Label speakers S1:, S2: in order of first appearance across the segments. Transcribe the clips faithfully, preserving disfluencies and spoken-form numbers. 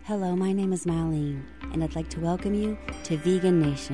S1: Hello, my name is Marlene, and I'd like to welcome you to Vegan Nation.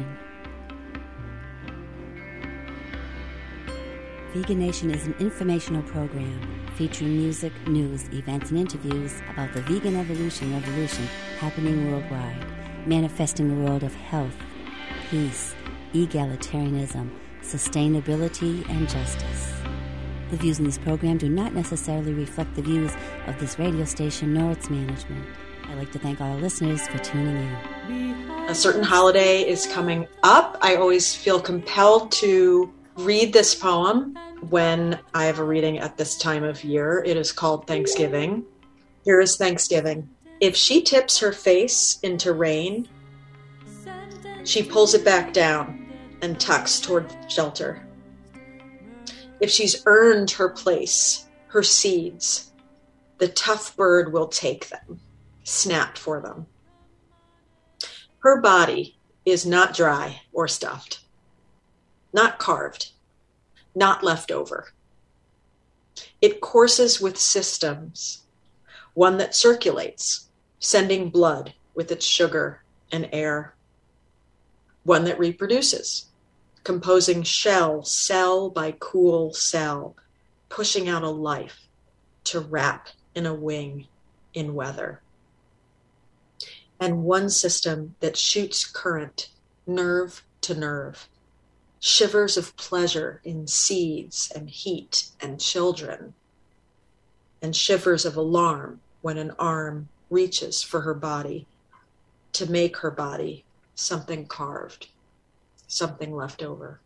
S1: Vegan Nation is an informational program featuring music, news, events, and interviews about the vegan evolution revolution happening worldwide, manifesting a world of health, peace, egalitarianism, sustainability, and justice. The views in this program do not necessarily reflect the views of this radio station nor its management. I'd like to thank all our listeners for tuning in.
S2: A certain holiday is coming up. I always feel compelled to read this poem when I have a reading at this time of year. It is called Thanksgiving. Here is Thanksgiving. If she tips her face into rain, she pulls it back down and tucks toward shelter. If she's earned her place, her seeds, the tough bird will take them, snapped for them. Her body is not dry or stuffed, not carved, not left over. It courses with systems, one that circulates, sending blood with its sugar and air, one that reproduces, composing shell, cell by cool cell, pushing out a life to wrap in a wing in weather. And one system that shoots current, nerve to nerve, shivers of pleasure in seeds and heat and children, and shivers of alarm when an arm reaches for her body to make her body something carved, something left over.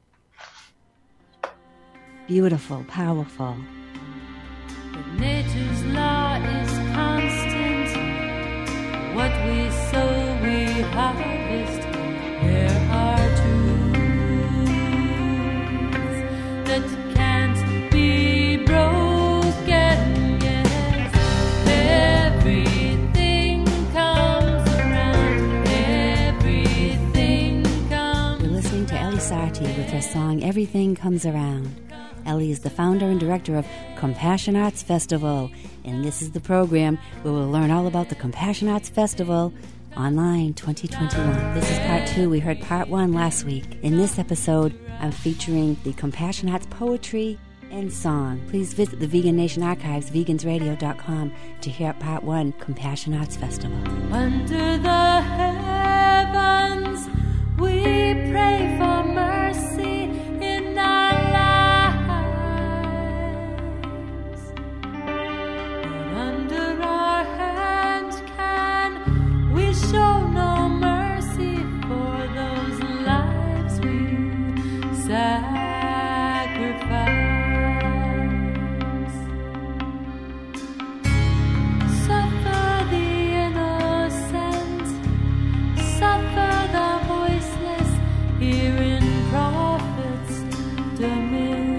S1: Beautiful, powerful.
S3: But nature's law is constant. What we sow, we harvest. There are truths that can't be broken. Yes, everything comes around. Everything comes.
S1: You're listening to Ellie Sarti with her song Everything Comes Around. Ellie is the founder and director of Compassion Arts Festival, and this is the program where we'll learn all about the Compassion Arts Festival online twenty twenty-one. This is part two. We heard part one last week. In this episode, I'm featuring the Compassion Arts poetry and song. Please visit the Vegan Nation archives, vegans radio dot com, to hear part one, Compassion Arts Festival.
S3: Under the heavens, we pray for mercy in our lives. But under our hand, can we show no mercy for those lives we sacrifice? Suffer the innocent, suffer the voiceless, here in prophet's dominion.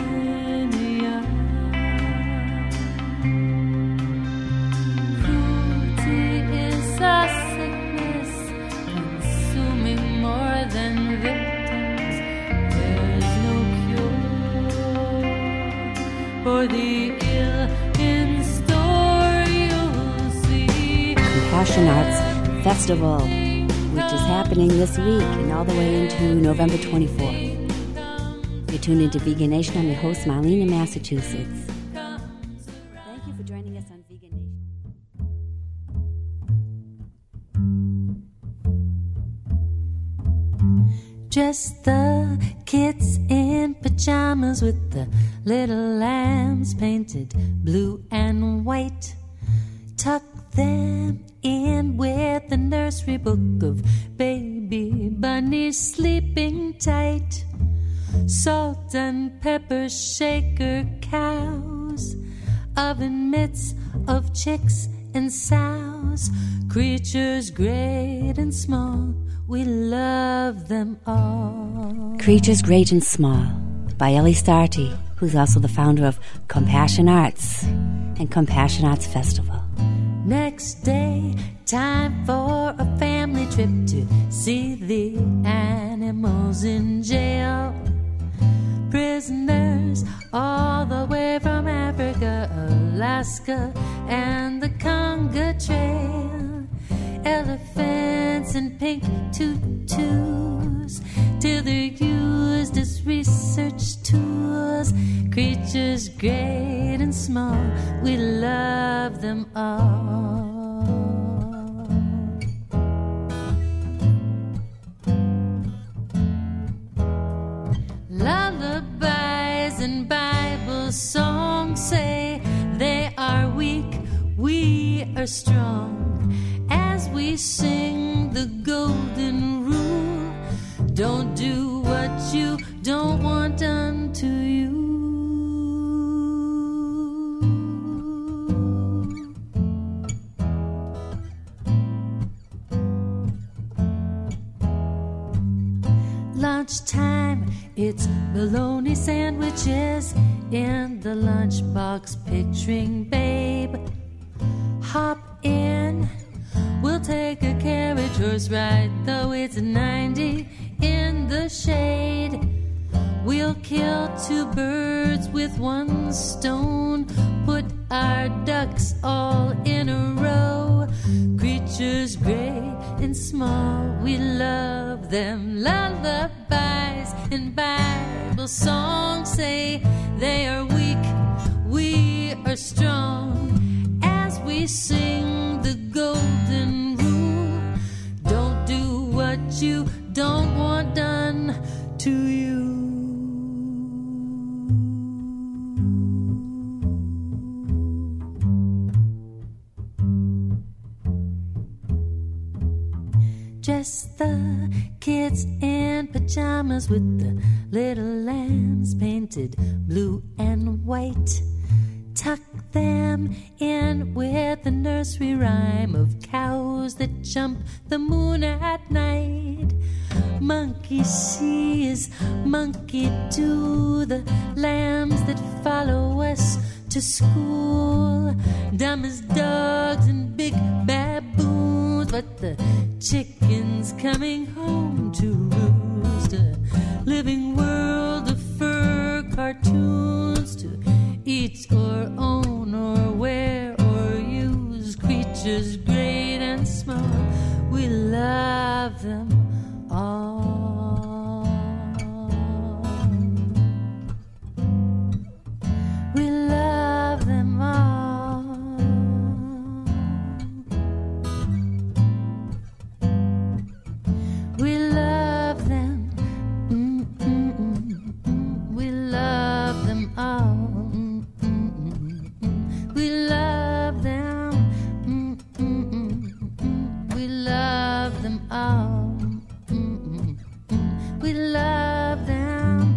S3: Cruelty is a sickness, consuming more than victims. There's no cure for the ill in store, you'll see.
S1: Compassion Arts Festival, which is happening this week and all the way into November twenty-fourth. You're tuned into Vegan Nation. I'm your host, Marlene in Massachusetts. Thank you for joining us on Vegan Nation.
S3: Just the kids in pajamas with the little lambs painted blue and white. Tuck them in with the nursery book of baby bunnies sleeping tight. Salt and pepper shaker cows, oven mitts of chicks and sows, creatures great and small, we love them all.
S1: Creatures Great and Small by Ellie Sarti, who's also the founder of Compassion Arts and Compassion Arts Festival.
S3: Next day, time for a family trip to see the animals in jail. Prisoners all the way from Africa, Alaska, and the Congo Trail. El elephants in pink tutus, till they're used as research tools. Creatures great and small, we love them all. Lullabies and Bible songs say they are weak, we are strong. As we sing the golden rule, don't do what you don't want done to you. Lunchtime, it's bologna sandwiches in the lunchbox, picturing babe. Hop in, we'll take a carriage horse ride, though it's ninety in the shade. We'll kill two birds with one stone, put our ducks all in a row. Creatures great and small, we love them. Lullabies and Bible songs say they are weak, we are strong. As we sing the golden rule, don't do what you don't want done to you. Dress the kids in pajamas with the little lambs painted blue and white. Tuck them in with the nursery rhyme of cows that jump the moon at night. Monkey sees, monkey do, the lambs that follow us to school. Dumb as dogs and big baboons, but the chicken's coming home to roost. A living world of fur cartoons to eat or own or wear or use. Creatures great and small, we love them all. We love them all. We love them. Mm-mm-mm-mm. We love them all. Mm-mm-mm-mm. We love them. Mm-mm-mm-mm. We love them all. Mm-mm-mm. We love them.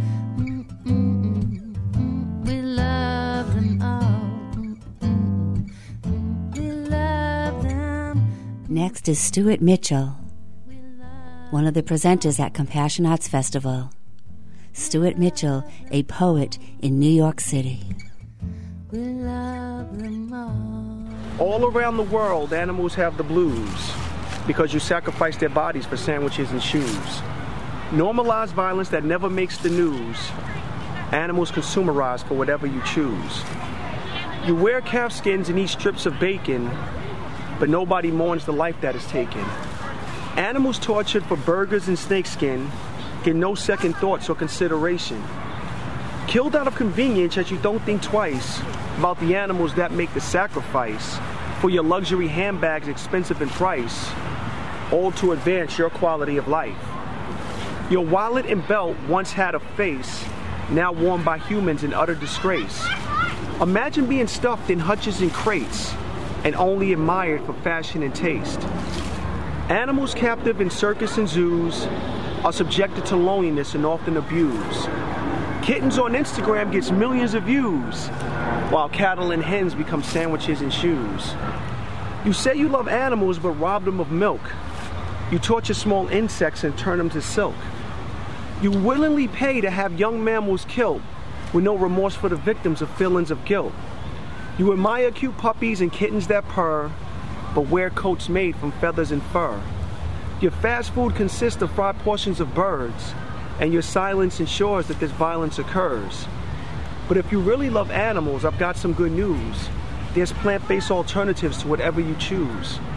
S3: Mm-mm-mm-mm. We love them all. Mm-mm-mm. We love them.
S1: Next is Stuart Mitchell, one of the presenters at Compassion Arts Festival. Stuart Mitchell, a poet in New York City.
S3: We love them all.
S4: All around the world, animals have the blues because you sacrifice their bodies for sandwiches and shoes. Normalize violence that never makes the news. Animals consumerize for whatever you choose. You wear calf skins and eat strips of bacon, but nobody mourns the life that is taken. Animals tortured for burgers and snakeskin get no second thoughts or consideration. Killed out of convenience as you don't think twice about the animals that make the sacrifice for your luxury handbags expensive in price, all to advance your quality of life. Your wallet and belt once had a face, now worn by humans in utter disgrace. Imagine being stuffed in hutches and crates and only admired for fashion and taste. Animals captive in circus and zoos are subjected to loneliness and often abused. Kittens on Instagram gets millions of views, while cattle and hens become sandwiches and shoes. You say you love animals but rob them of milk. You torture small insects and turn them to silk. You willingly pay to have young mammals killed with no remorse for the victims of feelings of guilt. You admire cute puppies and kittens that purr, but wear coats made from feathers and fur. Your fast food consists of fried portions of birds, and your silence ensures that this violence occurs. But if you really love animals, I've got some good news. There's plant-based alternatives to whatever you choose.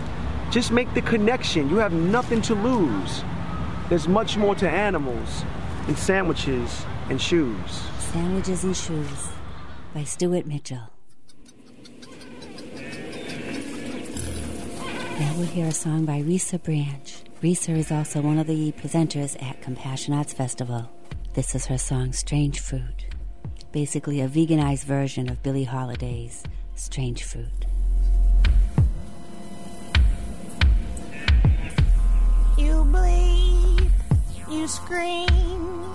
S4: Just make the connection. You have nothing to lose. There's much more to animals than sandwiches and shoes.
S1: Sandwiches and Shoes by Stuart Mitchell. Now we'll hear a song by Risa Branch. Risa is also one of the presenters at Compassion Arts Festival. This is her song, Strange Fruit. Basically a veganized version of Billie Holiday's Strange Fruit.
S5: You bleed, you scream.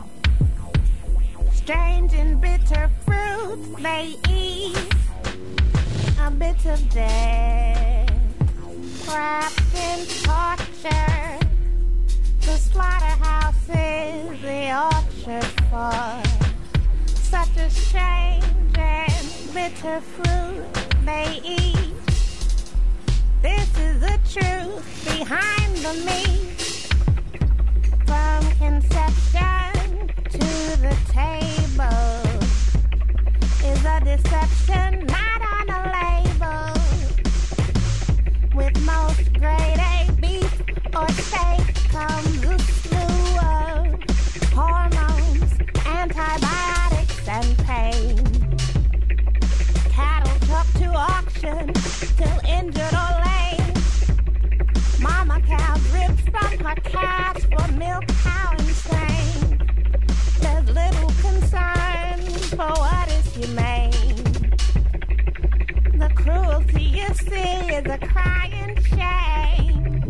S5: Strange and bitter fruit they eat. A bit of death, wrapped in torture. The slaughterhouse is the orchard for such a strange and bitter fruit they eat. This is the truth behind the meat. From conception to the table is a deception not on a label. With most grade A beef or steak comes a slew of hormones, antibiotics, and pain. Cattle took to auction till injured or lame. Mama cow ripped from her calves for milk, cow, and strain. There's little concern for what is humane. The cruelty you see is a crying shame.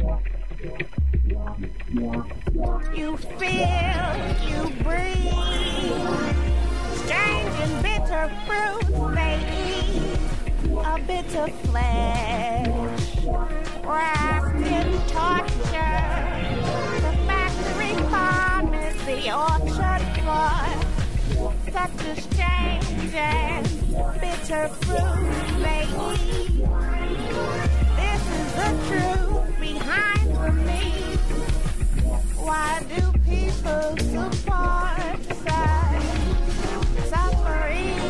S5: You feel, you breathe. Strange and bitter fruit they eat. A bit of flesh wrapped in torture. The factory farm is the orchard for such a strange and bitter fruit they eat. This is the truth behind the meat. Why do people support such suffering?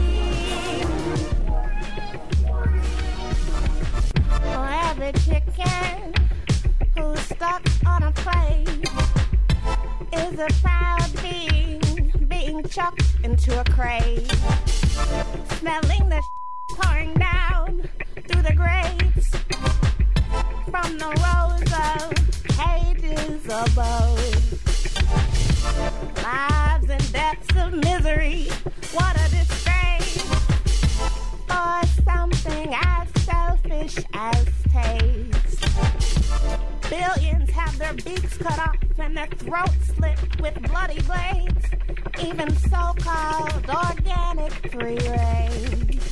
S5: For every chicken who's stuck on a plate is a proud being being chucked into a crate. Smelling the pouring down through the grapes from the rows of cages above. Lives and deaths of misery, what a disgrace. For something as selfish as taste. Billions have their beaks cut off and their throats slit with bloody blades. Even so-called organic free range.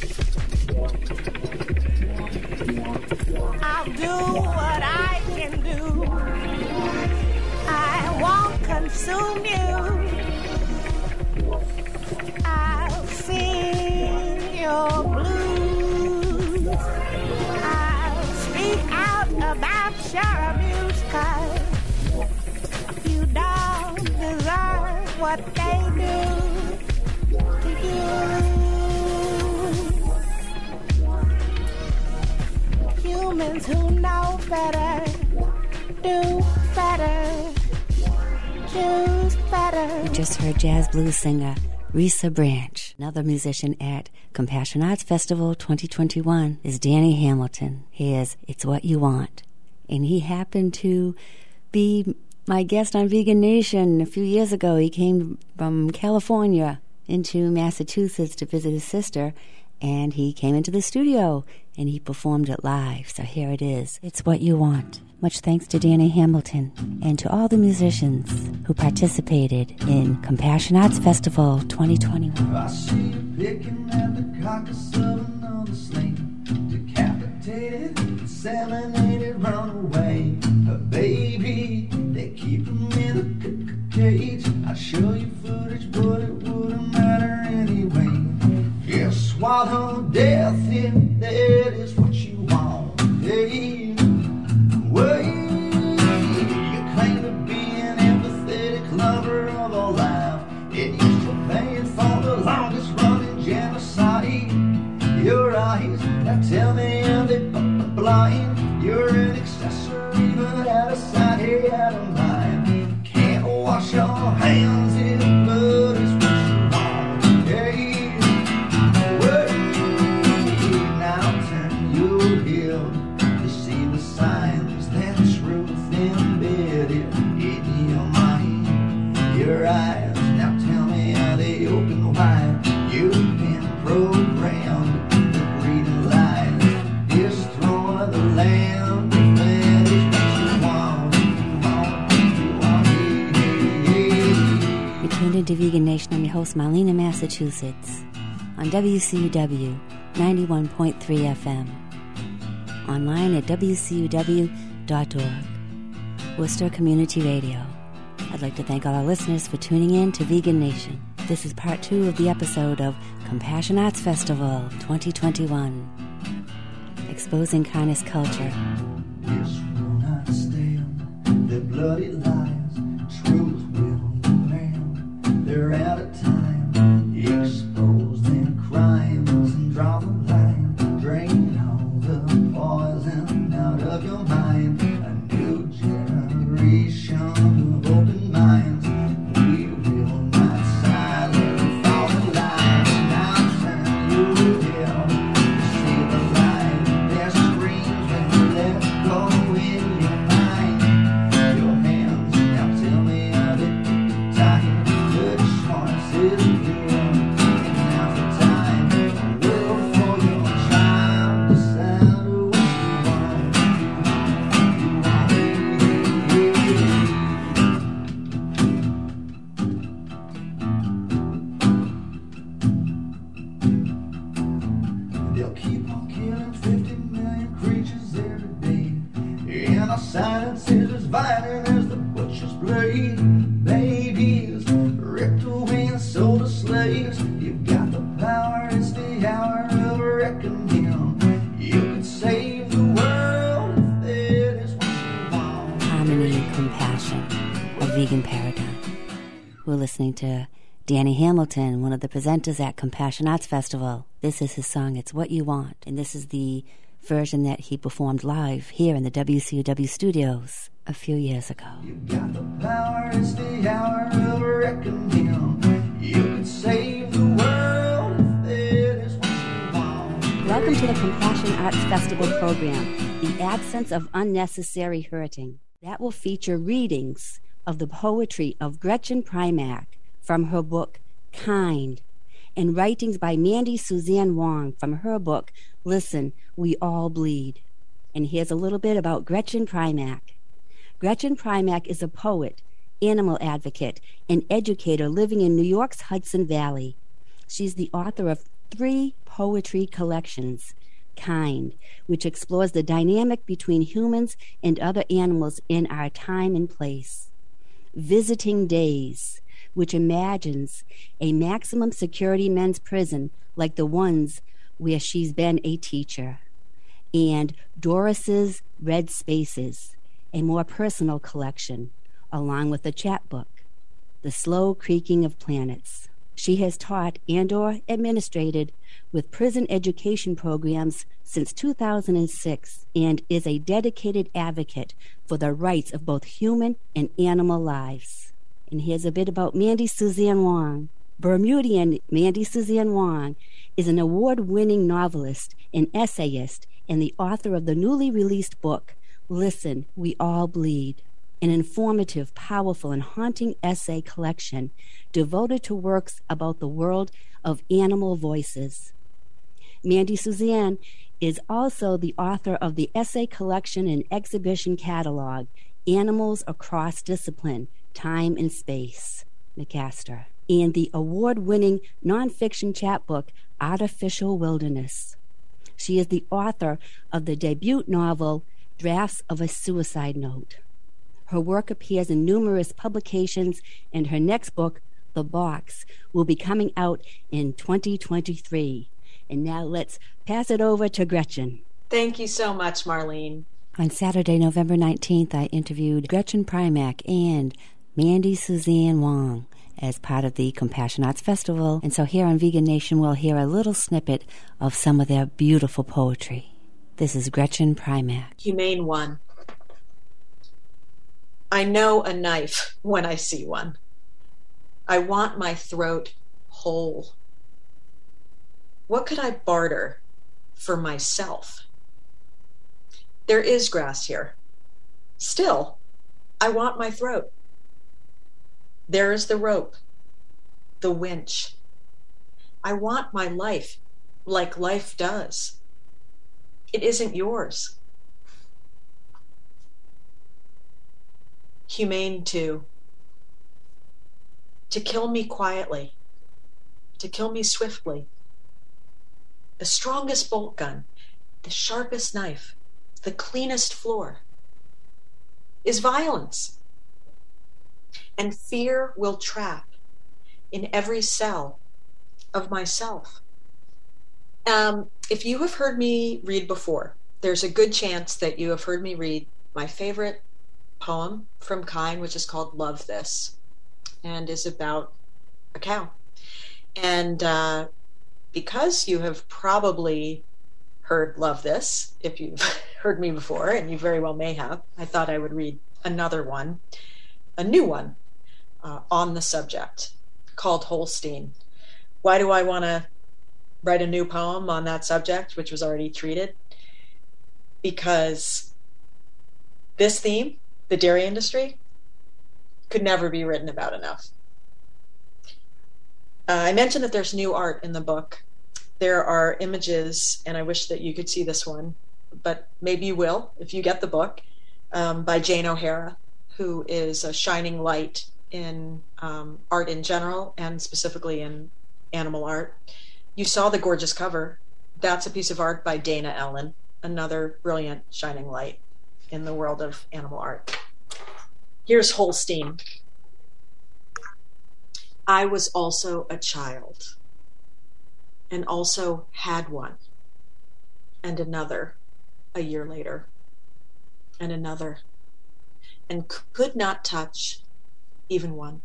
S5: I'll do what I can do. I won't consume you. I'll sing your blues. I'll speak out about your abuse, 'cause you don't deserve what they do to you. Humans who know better, do better, choose better.
S1: You just heard jazz blues singer Risa Branch. Another musician at Compassion Arts Festival twenty twenty-one is Danny Hamilton. He is It's What You Want. And he happened to be my guest on Vegan Nation a few years ago. He came from California into Massachusetts to visit his sister, and he came into the studio and he performed it live. So here it is. It's What You Want. Much thanks to Danny Hamilton and to all the musicians who participated in Compassion Arts Festival twenty twenty-one.
S6: I see you picking at the carcass of another snake, decapitated, inseminated, run away. But baby, they keep him in a cage. I'll show you footage, but it wouldn't matter anyway. Just swallow death in, that is what you want. Hey, wait, you claim to be an empathetic lover of all life, and you're still paying for the longest running genocide. Your eyes, now tell me, are they blind? Your You're an accessory, but out of sight, hey, out of mind. Can't wash your hands if blood is what you want. Hey, wait, now turn your head to see the signs, that truth embedded in your mind. Your eyes, now tell me, are they open wide? You've been programmed to breed lies. Destroy the land, if that is what you want. You want, you want, yeah, yeah.
S1: You're tuned into Vegan Nation. I'm your host, Marlene in Massachusetts, on W C U W ninety-one point three F M. Online at W C U W dot org. Worcester Community Radio. I'd like to thank all our listeners for tuning in to Vegan Nation. This is part two of the episode of Compassion Arts Festival twenty twenty-one. Exposing kindness culture.
S6: This will not stand. Their bloody lies, truth will demand. They're out of time. Expose their crimes and draw the line. Drain all the poison out of your mind. A new generation of open minds. We will not silence all the lies. Now turn your head to see the light. Their screams when you let go in your mind. Your hands, now tell me, are they tired? The choice is yours, and now's the time. A world for your child. Decide what you want. You want, you want. They'll keep on killing fifty million creatures every day. And our silence is as violent as the butcher's blade. Babies ripped away and sold as slaves. You've got the power, it's the hour of reckoning. You could save the world if that is what you want.
S1: Harmony and compassion, a vegan paradigm. We're listening to Danny Hamilton, one of the presenters at Compassion Arts Festival. This is his song, It's What You Want. And this is the version that he performed live here in the W C U W studios a few years ago.
S6: You've got the power, it's the hour of reckoning. You could save the world if that is what you want.
S1: Welcome to the Compassion Arts Festival program, The Absence of Unnecessary Hurting. That will feature readings of the poetry of Gretchen Primack from her book, Kind, and writings by Mandy Suzanne Wong from her book, Listen, We All Bleed. And here's a little bit about Gretchen Primack. Gretchen Primack is a poet, animal advocate, and educator living in New York's Hudson Valley. She's the author of three poetry collections, Kind, which explores the dynamic between humans and other animals in our time and place, Visiting Days, which imagines a maximum security men's prison like the ones where she's been a teacher, and Doris's Red Spaces, a more personal collection, along with a chapbook, The Slow Creaking of Planets. She has taught and or administrated with prison education programs since two thousand six and is a dedicated advocate for the rights of both human and animal lives. And here's a bit about Mandy Suzanne Wong. Bermudian Mandy Suzanne Wong is an award-winning novelist and essayist and the author of the newly released book, Listen, We All Bleed, an informative, powerful, and haunting essay collection devoted to works about the world of animal voices. Mandy Suzanne is also the author of the essay collection and exhibition catalog, Animals Across Discipline, Time and Space, McAster, and the award-winning nonfiction chapbook, Artificial Wilderness. She is the author of the debut novel, Drafts of a Suicide Note. Her work appears in numerous publications, and her next book, The Box, will be coming out in twenty twenty-three. And now let's pass it over to Gretchen.
S2: Thank you so much, Marlene.
S1: On Saturday, November nineteenth, I interviewed Gretchen Primack and Mandy Suzanne Wong as part of the Compassion Arts Festival. And so here on Vegan Nation, we'll hear a little snippet of some of their beautiful poetry. This is Gretchen Primack.
S2: Humane one. I know a knife when I see one. I want my throat whole. What could I barter for myself? There is grass here. Still, I want my throat. There is the rope, the winch. I want my life like life does. It isn't yours. Humane too. To kill me quietly, to kill me swiftly. The strongest bolt gun, the sharpest knife, the cleanest floor is violence. And fear will trap in every cell of myself. Um, if you have heard me read before, there's a good chance that you have heard me read my favorite poem from Kyne, which is called Love This, and is about a cow. And uh, because you have probably heard Love This, if you've heard me before, and you very well may have, I thought I would read another one, a new one, uh, on the subject, called Holstein. Why do I want to write a new poem on that subject, which was already treated? Because this theme, the dairy industry, could never be written about enough. Uh, I mentioned that there's new art in the book. There are images, and I wish that you could see this one, but maybe you will if you get the book, um, by Jane O'Hara, who is a shining light in um, art in general and specifically in animal art. You saw the gorgeous cover. That's a piece of art by Dana Ellen, another brilliant shining light in the world of animal art. Here's Holstein. I was also a child, and also had one, and another a year later, and another, and could not touch even one.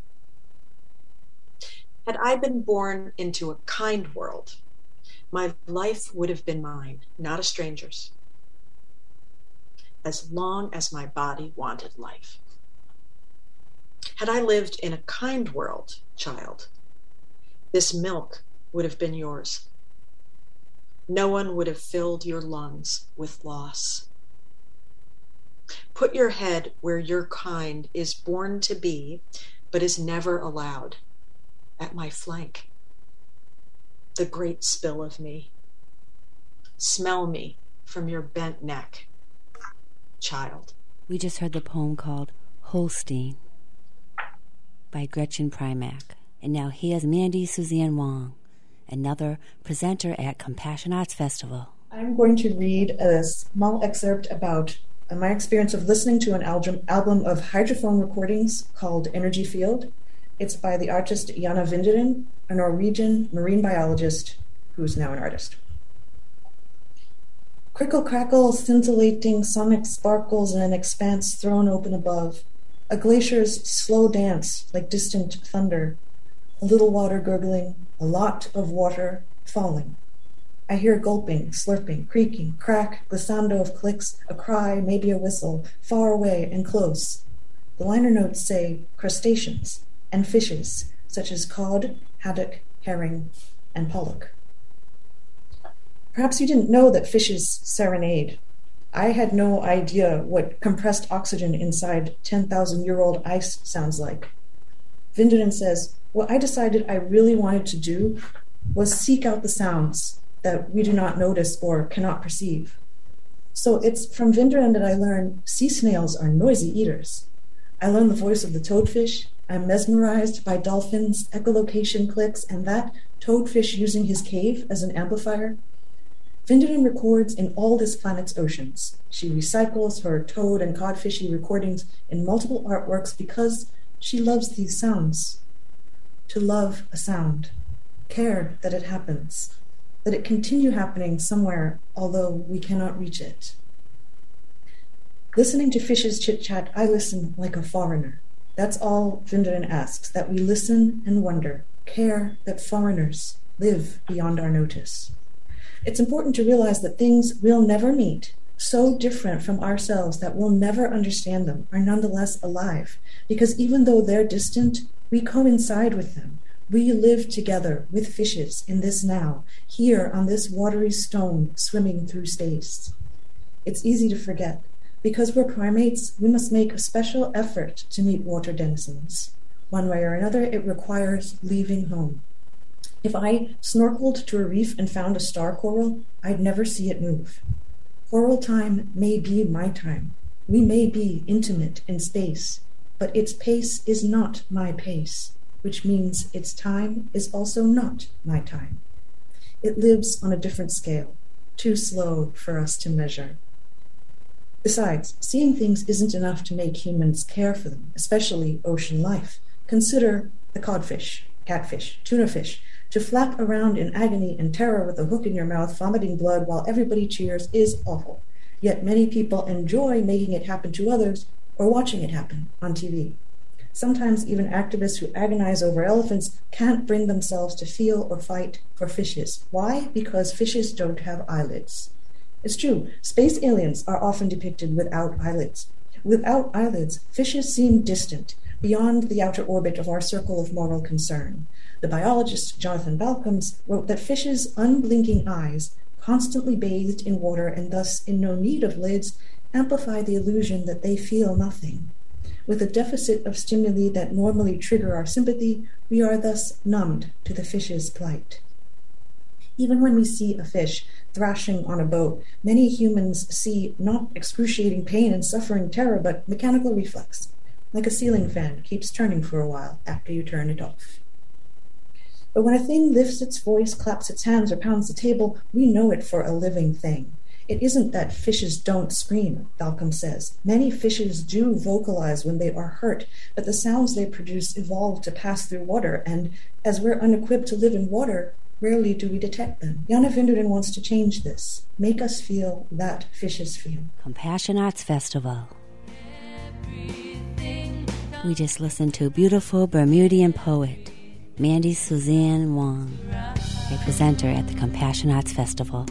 S2: Had I been born into a kind world, my life would have been mine, not a stranger's, as long as my body wanted life. Had I lived in a kind world, child, this milk would have been yours. No one would have filled your lungs with loss. Put your head where your kind is born to be, but is never allowed, at my flank. The great spill of me. Smell me from your bent neck, child.
S1: We just heard the poem called Holstein by Gretchen Primack. And now here's Mandy Suzanne Wong, another presenter at Compassion Arts Festival.
S7: I'm going to read a small excerpt about my experience of listening to an album, album of hydrophone recordings called Energy Field. It's by the artist Jana Vinderen, a Norwegian marine biologist who's now an artist. Crickle crackle, scintillating sonic sparkles in an expanse thrown open above. A glacier's slow dance like distant thunder. A little water gurgling, a lot of water falling. I hear gulping, slurping, creaking, crack, glissando of clicks, a cry, maybe a whistle, far away and close. The liner notes say crustaceans and fishes, such as cod, haddock, herring, and pollock. Perhaps you didn't know that fishes serenade. I had no idea what compressed oxygen inside ten thousand year old ice sounds like. Vinderen says, what I decided I really wanted to do was seek out the sounds that we do not notice or cannot perceive. So it's from Vinderen that I learned sea snails are noisy eaters. I learned the voice of the toadfish. I'm mesmerized by dolphins' echolocation clicks and that toadfish using his cave as an amplifier. Vinderen records in all this planet's oceans. She recycles her toad and codfishy recordings in multiple artworks because she loves these sounds. To love a sound, care that it happens, that it continue happening somewhere, although we cannot reach it. Listening to fishes chit-chat, I listen like a foreigner. That's all Vinderen asks, that we listen and wonder, care that foreigners live beyond our notice. It's important to realize that things we'll never meet, so different from ourselves that we'll never understand them, are nonetheless alive, because even though they're distant, we coincide with them. We live together with fishes in this now, here on this watery stone swimming through space. It's easy to forget. Because we're primates, we must make a special effort to meet water denizens. One way or another, it requires leaving home. If I snorkeled to a reef and found a star coral, I'd never see it move. Coral time may be my time. We may be intimate in space, but its pace is not my pace, which means its time is also not my time. It lives on a different scale, too slow for us to measure. Besides, seeing things isn't enough to make humans care for them, especially ocean life. Consider the codfish, catfish, tuna fish. To flap around in agony and terror with a hook in your mouth, vomiting blood while everybody cheers is awful. Yet many people enjoy making it happen to others or watching it happen on T V. Sometimes even activists who agonize over elephants can't bring themselves to feel or fight for fishes. Why? Because fishes don't have eyelids. It's true, space aliens are often depicted without eyelids. Without eyelids, fishes seem distant, beyond the outer orbit of our circle of moral concern. The biologist Jonathan Balcombs wrote that fishes' unblinking eyes, constantly bathed in water and thus in no need of lids, amplify the illusion that they feel nothing. With a deficit of stimuli that normally trigger our sympathy, we are thus numbed to the fish's plight. Even when we see a fish thrashing on a boat, many humans see not excruciating pain and suffering terror, but mechanical reflex, like a ceiling fan keeps turning for a while after you turn it off. But when a thing lifts its voice, claps its hands, or pounds the table, we know it for a living thing. It isn't that fishes don't scream, Balcom says. Many fishes do vocalize when they are hurt, but the sounds they produce evolve to pass through water, and as we're unequipped to live in water, rarely do we detect them. Janne Vinderden wants to change this, make us feel that fishes feel.
S1: Compassion Arts Festival. We just listened to beautiful Bermudian poet Mandy Suzanne Wong, a presenter at the Compassion Arts Festival.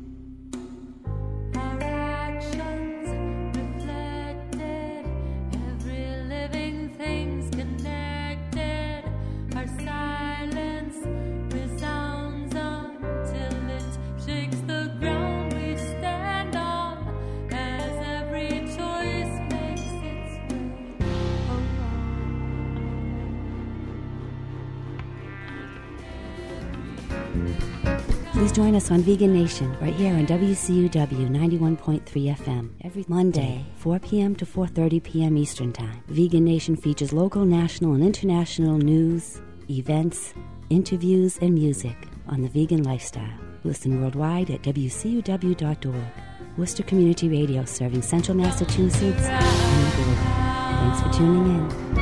S1: Please join us on Vegan Nation right here on W C U W ninety-one point three F M every Monday, four p.m. to four thirty p.m. Eastern Time. Vegan Nation features local, national, and international news, events, interviews, and music on the vegan lifestyle. Listen worldwide at W C U W dot org. Worcester Community Radio, serving Central Massachusetts and the border. Thanks for tuning in.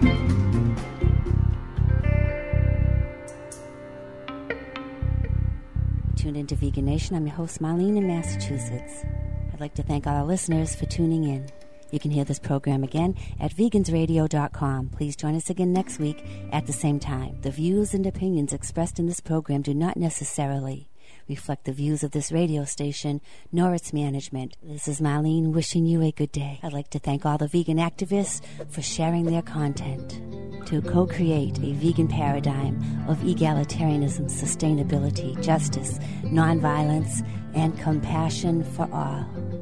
S1: Tuned into Vegan Nation. I'm your host, Marlene in Massachusetts. I'd like to thank all our listeners for tuning in. You can hear this program again at vegans radio dot com. Please join us again next week at the same time. The views and opinions expressed in this program do not necessarily reflect the views of this radio station nor its management. This is Marlene wishing you a good day. I'd like to thank all the vegan activists for sharing their content to co-create a vegan paradigm of egalitarianism, sustainability, justice, nonviolence, and compassion for all.